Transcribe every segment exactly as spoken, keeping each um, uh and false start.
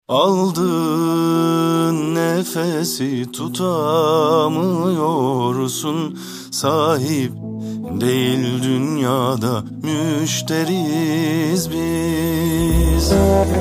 Aldığın nefesi tutamıyorsun. Sahip değil dünyada, müşteriyiz biz.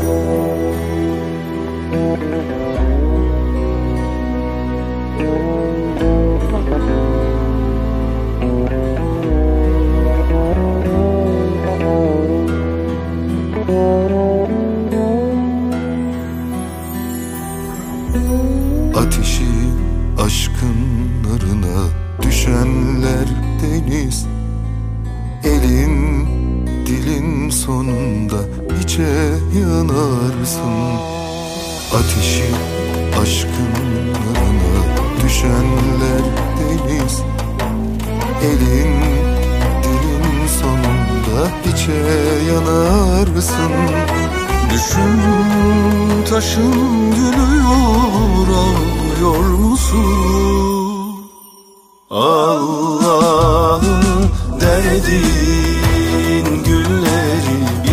Ateşi aşkın narına düşenler deniz. Elin dilin sonunda içe yanarsın. Ateşi aşkın narına düşenler deniz. Elin dilin sonunda içe yanarsın. Düşün taşın gülüyor, ağlıyor musun? Allah'ım derdin gülleri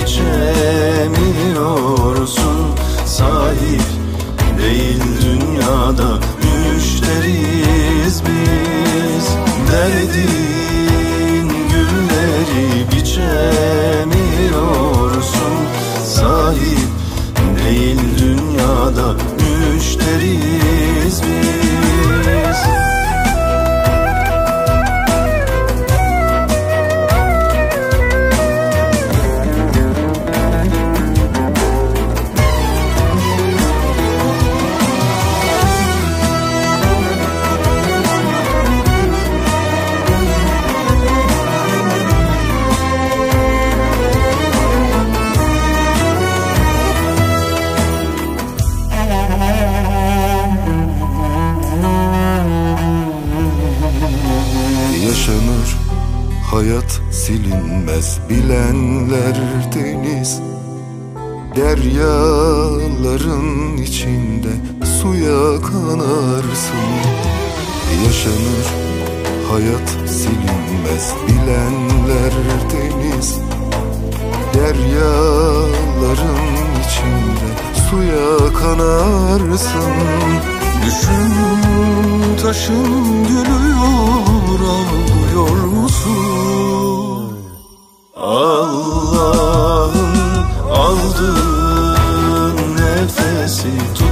biçemiyorsun. Sahip değil dünyada, müşteriyiz biz. Derdin gülleri biçemiyorsun. Sahip değil dünyada, müşteriyiz biz. Yaşanır hayat silinmez, bilenler deniz. Deryaların içinde suya kanarsın. Yaşanır hayat silinmez, bilenler deniz. Deryaların içinde suya kanarsın. Düşün taşın gülüyor, ağlıyor musun? Allah'ım aldığın nefesi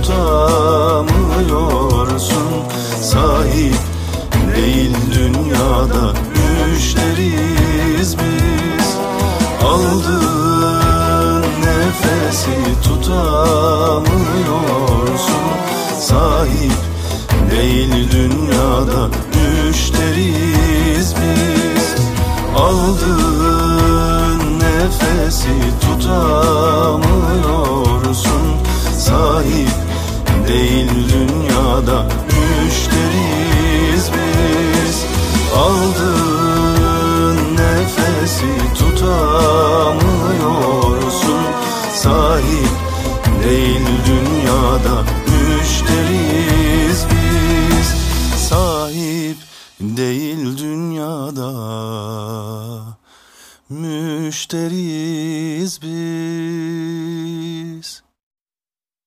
tutamıyorsun. Sahip değil dünyada, müşteriyiz biz. Aldığın nefesi tutamıyorsun. Sahip değil dünyada, müşteriyiz biz. Aldığın nefesi tutamıyorsun. Sahip değil dünyada, müşteriyiz biz. Aldığın nefesi tutamıyorsun. Sahip değil dünyada, müşteriyiz biz. Sahip değil dünyada, müşteriyiz biz.